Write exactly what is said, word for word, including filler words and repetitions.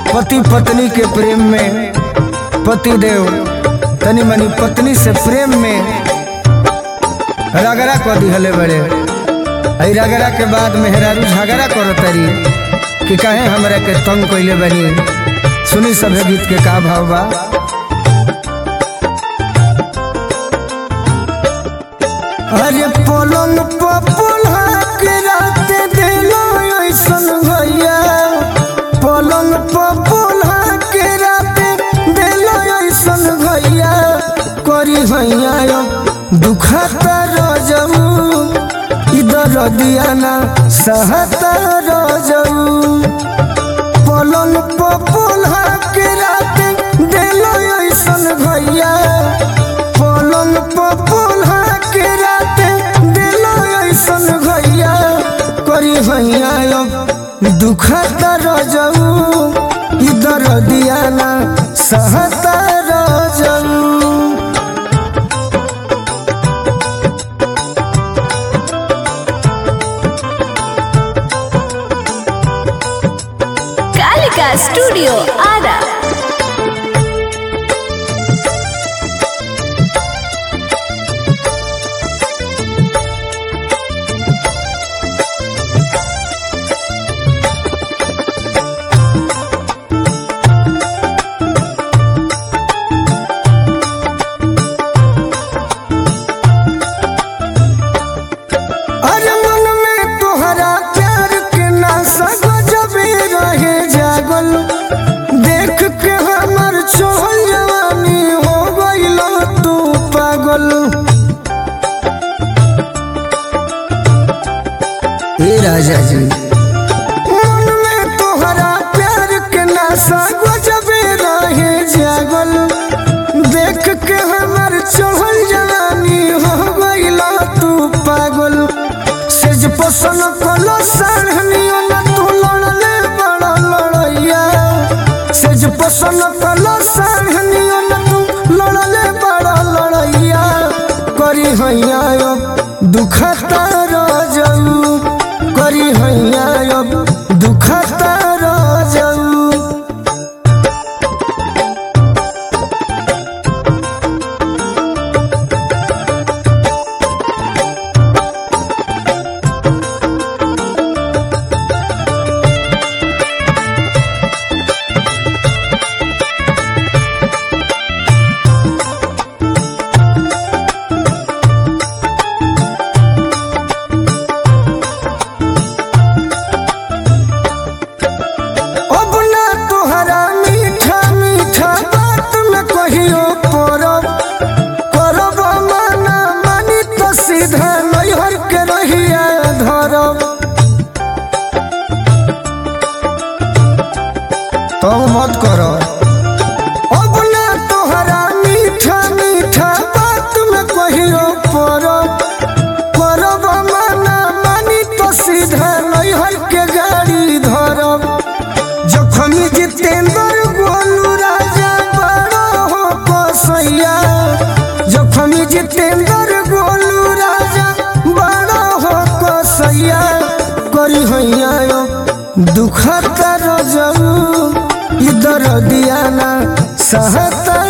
पति पत्नी के प्रेम में पति देव तनी मनी पत्नी से प्रेम में रगड़ा कर दिहले बड़े। आई रगड़ा के बाद मेहरारू झगड़ा करो तरी कि कहे हमरा के तंग कइले बनी। सुनी सभे गीत के का भाव बा। अरे पलंग पपुल्हा के रात दिलो ऐसन भैया, पलंग पपुल्हा के रात दिलो ऐसन भैया, करी भैया दुखता रजऊ इधर दियाना सहता रजऊ। पलंग पपुल्हा के रात दिलो ऐसन भैया, पलंग पपुल्हा के रात दिलो ऐसन भैया, करी भैया दुखता रजऊ इधर दियाना सहता रजऊ। कालिका स्टूडियो आरा। अरे मन में तोहरा प्यार के नासा गजबे रहे जागल, देख के हमर चोहल जवानी हो गइल तू पागल। ए राजा जी मन में तोहरा प्यार के नासा गजबे रहे जागल, देख के हमर चोहल जवानी हो गइल तू पागल। सेज पसन कलो साढ़नियो न तू लड़ले बड़ा लड़ैया, सेज पसन कलो साढ़नियो न तू लड़ले बड़ा लड़ैया, करी हैया दुखता रजऊ, करी हैया दुखता रजऊ। अब ना तोहरा मीठा मीठा बात में कहियो परब, करब माना मानी तो सीधा नैहर के रहिया धरब। तो मत कर अब ना तोहरा मीठा मीठा बात में कहियो परब, करब माना मानी तो सीधा नैहर के गाड़ी धरब। जखमी जितेंद्र गोलू राजा बड़ा हो कसैया, जखमी जितेंद्र गोलू राजा बड़ा हो कसैया, करी हैया दुखता रजऊ इधर दियाना सहता